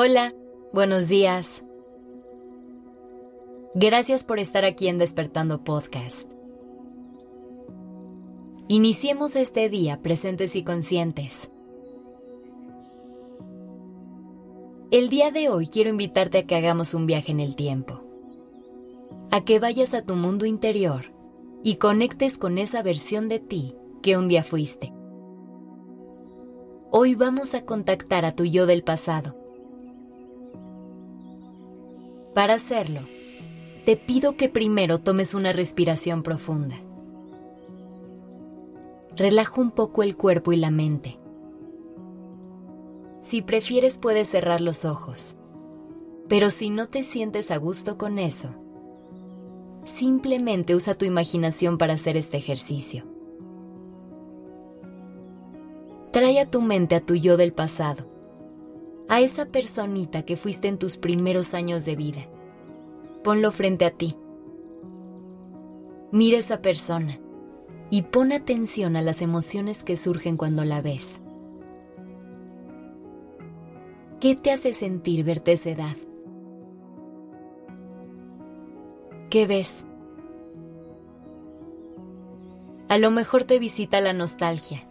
Hola, buenos días. Gracias por estar aquí en Despertando Podcast. Iniciemos este día presentes y conscientes. El día de hoy quiero invitarte a que hagamos un viaje en el tiempo. A que vayas a tu mundo interior y conectes con esa versión de ti que un día fuiste. Hoy vamos a contactar a tu yo del pasado. Para hacerlo, te pido que primero tomes una respiración profunda. Relaja un poco el cuerpo y la mente. Si prefieres puedes cerrar los ojos, pero si no te sientes a gusto con eso, simplemente usa tu imaginación para hacer este ejercicio. Trae a tu mente a tu yo del pasado, a esa personita que fuiste en tus primeros años de vida. Ponlo frente a ti. Mira a esa persona y pon atención a las emociones que surgen cuando la ves. ¿Qué te hace sentir verte a esa edad? ¿Qué ves? A lo mejor te visita la nostalgia.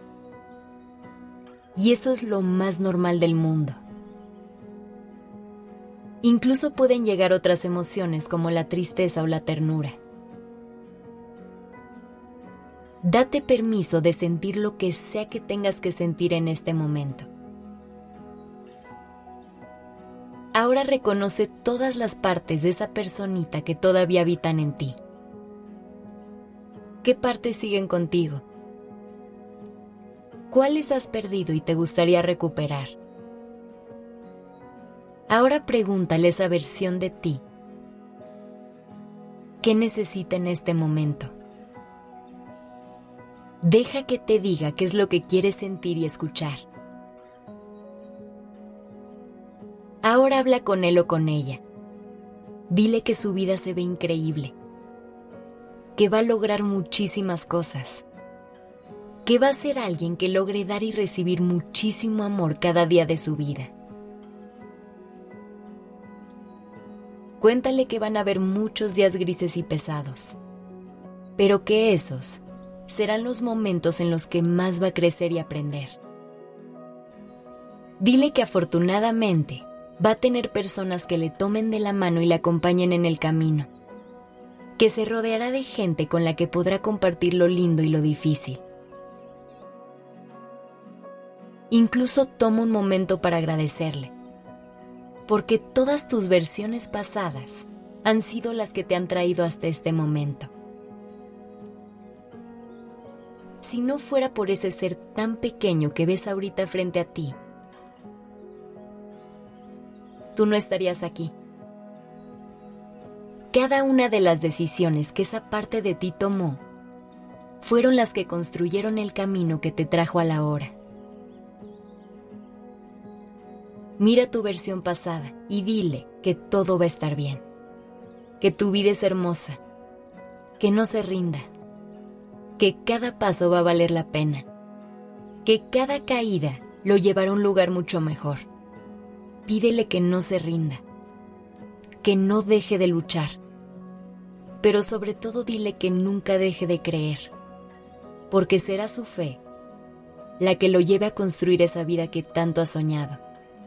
Y eso es lo más normal del mundo. Incluso pueden llegar otras emociones como la tristeza o la ternura. Date permiso de sentir lo que sea que tengas que sentir en este momento. Ahora reconoce todas las partes de esa personita que todavía habitan en ti. ¿Qué partes siguen contigo? ¿Cuáles has perdido y te gustaría recuperar? Ahora pregúntale a esa versión de ti. ¿Qué necesita en este momento? Deja que te diga qué es lo que quieres sentir y escuchar. Ahora habla con él o con ella. Dile que su vida se ve increíble, que va a lograr muchísimas cosas, que va a ser alguien que logre dar y recibir muchísimo amor cada día de su vida. Cuéntale que van a haber muchos días grises y pesados, pero que esos serán los momentos en los que más va a crecer y aprender. Dile que afortunadamente va a tener personas que le tomen de la mano y le acompañen en el camino, que se rodeará de gente con la que podrá compartir lo lindo y lo difícil. Incluso toma un momento para agradecerle, porque todas tus versiones pasadas han sido las que te han traído hasta este momento. Si no fuera por ese ser tan pequeño que ves ahorita frente a ti, tú no estarías aquí. Cada una de las decisiones que esa parte de ti tomó fueron las que construyeron el camino que te trajo a la hora. Mira tu versión pasada y dile que todo va a estar bien, que tu vida es hermosa, que no se rinda, que cada paso va a valer la pena, que cada caída lo llevará a un lugar mucho mejor. Pídele que no se rinda, que no deje de luchar, pero sobre todo dile que nunca deje de creer, porque será su fe la que lo lleve a construir esa vida que tanto ha soñado.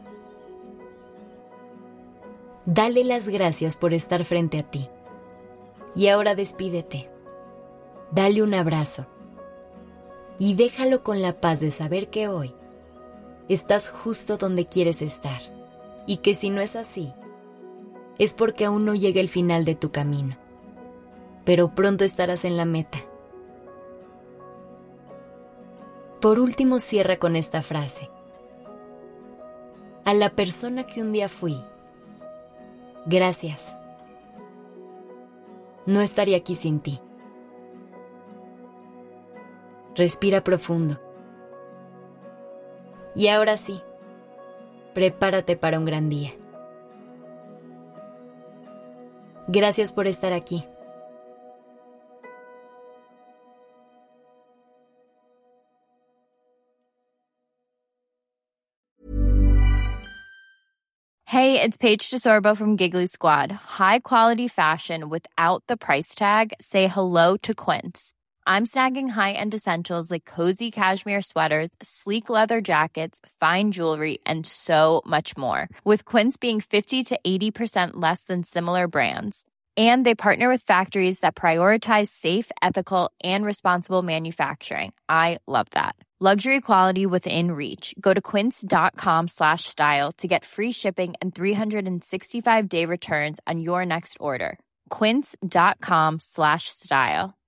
Dale las gracias por estar frente a ti. Y ahora despídete. Dale un abrazo. Y déjalo con la paz de saber que hoy estás justo donde quieres estar. Y que si no es así, es porque aún no llega el final de tu camino. Pero pronto estarás en la meta. Por último, cierra con esta frase. A la persona que un día fui, gracias. No estaría aquí sin ti. Respira profundo. Y ahora sí, prepárate para un gran día. Gracias por estar aquí. Hey, it's Paige DeSorbo from Giggly Squad. High quality fashion without the price tag. Say hello to Quince. I'm snagging high-end essentials like cozy cashmere sweaters, sleek leather jackets, fine jewelry, and so much more. With Quince being 50 to 80% less than similar brands. And they partner with factories that prioritize safe, ethical, and responsible manufacturing. I love that. Luxury quality within reach. Go to quince.com/style to get free shipping and 365-day returns on your next order. Quince.com/style.